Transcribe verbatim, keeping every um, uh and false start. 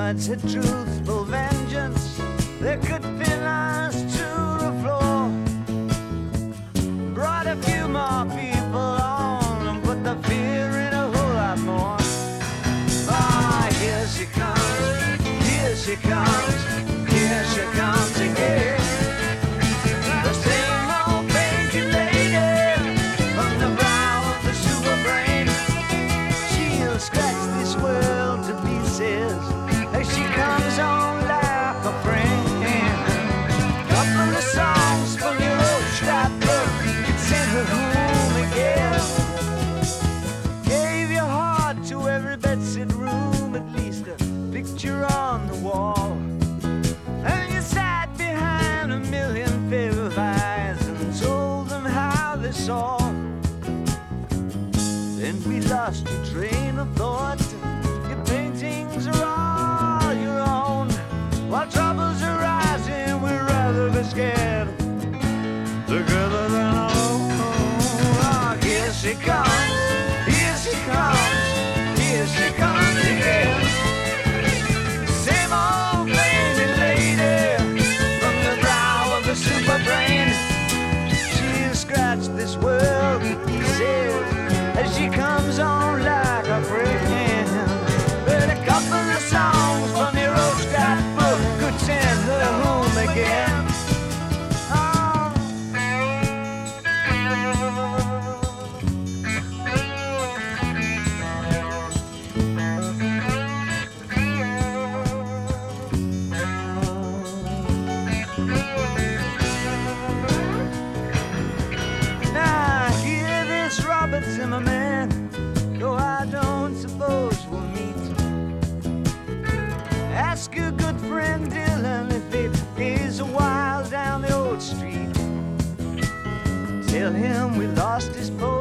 words had truthful vengeance that could pin us to the floor. Brought a few more people on and put the fear in a whole lot more. Ah, here she comes, here she comes, here she comes again. The same old crazy lady from the brow of the super brain. She'll scratch this world to pieces as she comes on like a friend. Couple of songs from your old scrapbook could send her home again. Gave your heart to every bedsit room, at least a picture on the wall. And you sat behind a million pair of eyes and told them how they saw. Then we lost your train of thought. Your paintings are all your own. While troubles are rising, we'd rather be scared together than alone. Oh, here she comes, here she comes, here she comes again. Same old crazy lady from the brow of the super brain. She'll scratch this world to pieces as she comes on like a friend. But a couple of songs from your old scrapbook could send her home again. Oh. Now hear this, Robert Zimmerman, though I don't suppose we'll meet. Ask your good friend Dylan if it is a while down the old street. Tell him we lost his post.